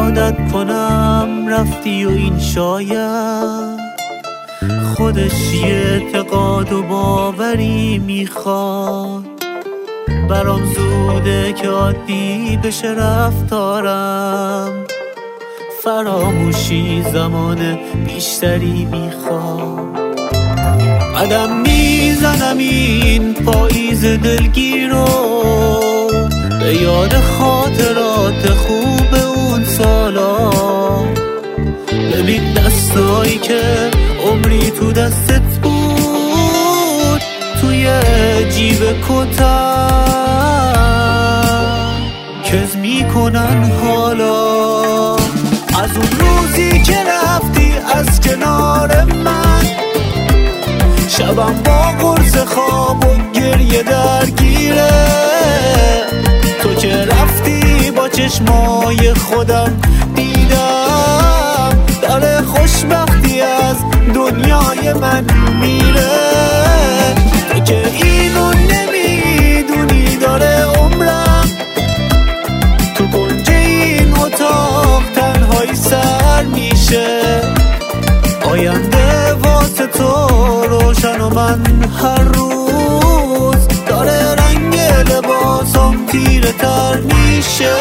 عادت کنم رفتی و این شاید خودش یه اعتقاد و باوری میخواد. برام زوده که عادی بشه رفتارم، فراموشی زمان بیشتری میخواد. قدم میزنم این پاییز دلگیر رو به یاد خاطرات خوب اون سالا. ببین دستایی که عمری تو دستت بود توی جیب کتم کز میکنن حالا. از اون روزی که رفتی از کنار من، شبم با قرص خواب و گریه درگیره. تو که رفتی با چشمای خودم دیدم داره خوشبختی از دنیای من میره. تو که اینو نمیدونی داره عمرم تو کنج این اتاق تنهایی سر میشه. آینده واسه تو روشن و من هر روز داره رنگ لباسم تیره تر میشه.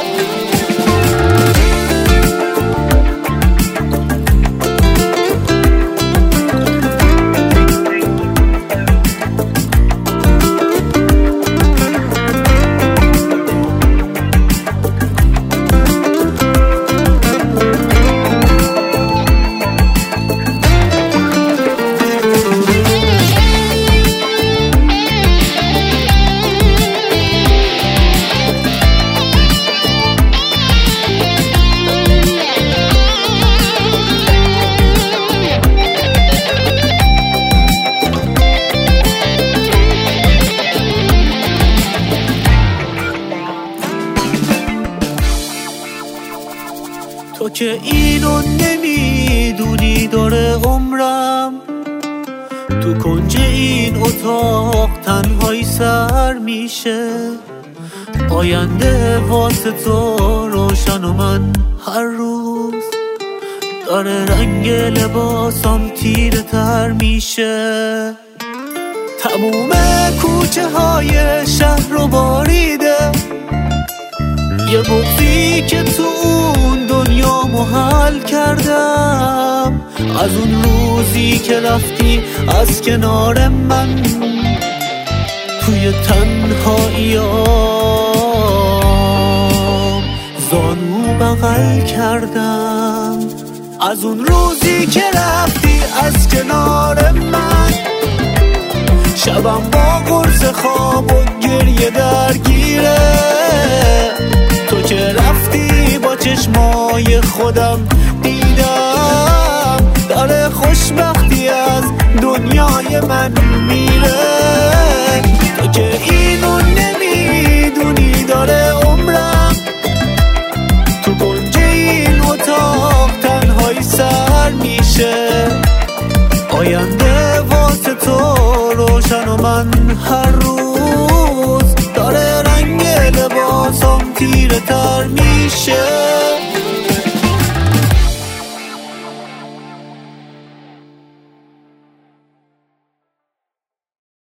تو که اینو نمیدونی داره عمرم تو کنج این اتاق تنهایی سر میشه. آینده واسه تو روشن و من هر روز داره رنگ لباسم تیره تر میشه. تموم کوچه های شهر رو باریده یه بغضی که تو اون دنیا محل کردم. از اون روزی که رفتی از کنار من توی تنهاییام زانو بغل کردم. از اون روزی که رفتی از کنار من، شبم با قرص خواب و گریه درگیره. تو که رفتی با چشمای خودم دیدم داره خوشبختی از دنیای من